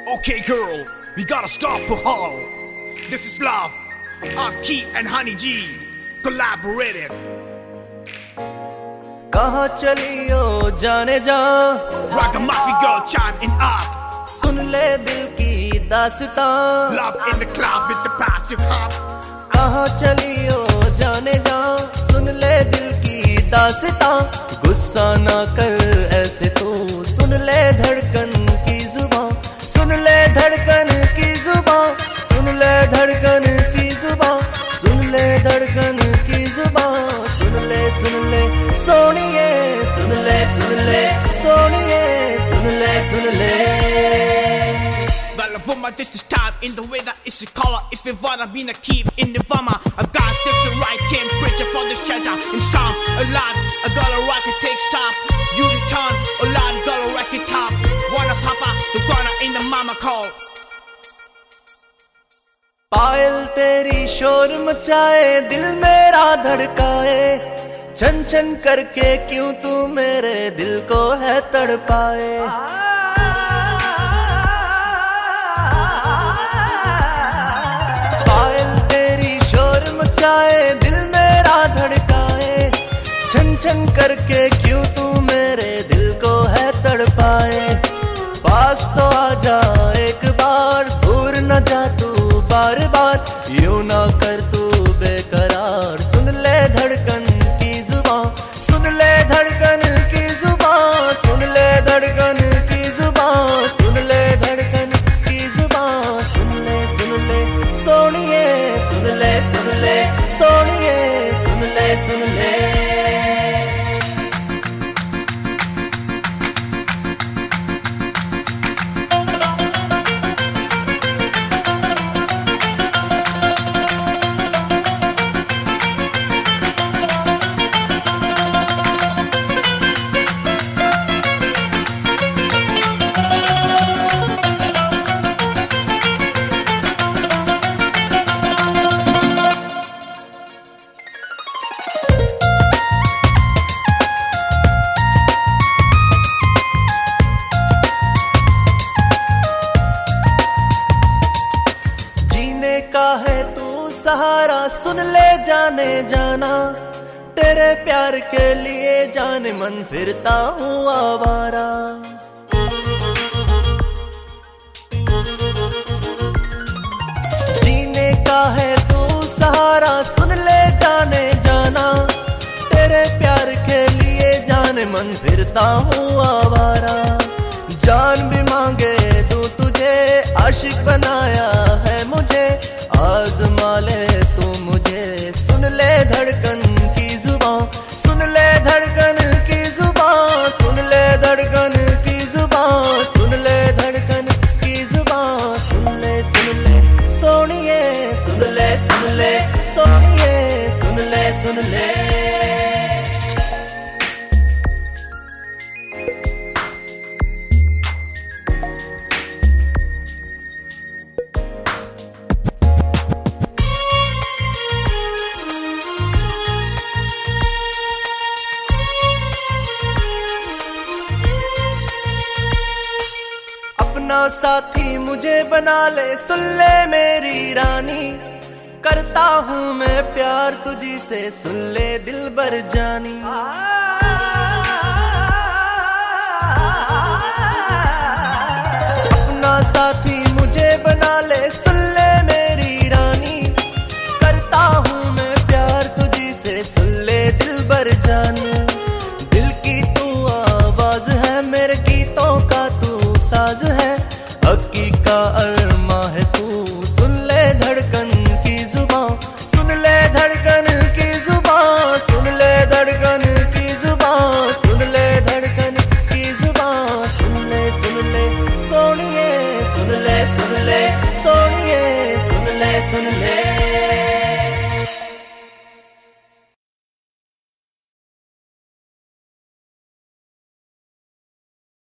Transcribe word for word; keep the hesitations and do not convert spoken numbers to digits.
Okay, girl, we gotta stop for all. This is love. Aki and Honey G collaborated. कहाँ चली ओ जाने जा, Ragamuffin girl chime in up. सुन ले दिल की दास्तां. Love in the club with the positive hop. कहाँ चली ओ जाने जा, सुन ले दिल की दास्तां. गुस्सा ना कर ऐसे तो सुन ले धड़कन की जुबान. सुन ले धड़कन की जुबान. सुन ले धड़कन की जुबान. सुन ले धड़कन की जुबान. सुन ले सुन ले सोनिए, सुन ले सुन ले सोनिए, सुन ले सुन ले. Well, a woman, this is time in the way that it's a color. If you wanna be a keep in the vama, I got this the right temperature for this shelter. I'm strong, alive, I got a rocket, take stop. You return, alive, got a rocket top. Wanna papa, the wanna in the mama call. पायल तेरी शोर मचाए, दिल मेरा धड़काए. छन छन करके क्यों तू मेरे दिल को है तड़पाए. पायल तेरी शोर मचाए, दिल मेरा धड़काए. छन छन करके क्यों तू मेरे दिल को है तड़पाए. पास तो आ जा एक बार, दूर न जा तू बार बार. यूं ना कर तू बेकरार. सुन ले धड़कन की जुबान. सुन ले धड़कन की जुबान. सुन ले धड़कन की जुबान. सुन ले धड़कन की जुबान. सुन ले सुन ले सोनिए, सुन ले सुन ले सोनिए, सुन ले सुन ले. का है तू सहारा. सुन ले जाने जाना, तेरे प्यार के लिए जाने मन फिरता हूँ आवारा. जीने का है तू सहारा. सुन ले जाने जाना, तेरे प्यार के लिए जाने मन फिरता हूँ आवारा. जान भी मांगे तू तुझे, आशिक बनाया है मुझे. आज़मा ले तू मुझे. सुन ले धड़कन की जुबान. सुन ले धड़कन की जुबान. सुन ले धड़कन की जुबान. सुन ले धड़कन की जुबान. सुन ले सुन ले सोनिए, सुन ले सुन ले सोनिए, सुन ले सुन ले. अपना साथी मुझे बना ले. सुन ले मेरी रानी, करता हूँ मैं प्यार तुझी से. सुन ले दिल भर जानी. अपना साथी मुझे बना ले. सुन ले मेरी रानी, करता हूँ मैं प्यार तुझी से. सुन ले दिल भर जानी. दिल की तू आवाज है, मेरे गीतों का तू साज है. हकी का अरमा है तू. सुन ले धड़कन की जुबान. सुन ले धड़कन की जुबान. सुन ले धड़कन की जुबान. सुन ले धड़कन की जुबान. सुन ले सुन ले सोनिए, सुन ले सुन ले सोनिए, सुन ले सुन ले.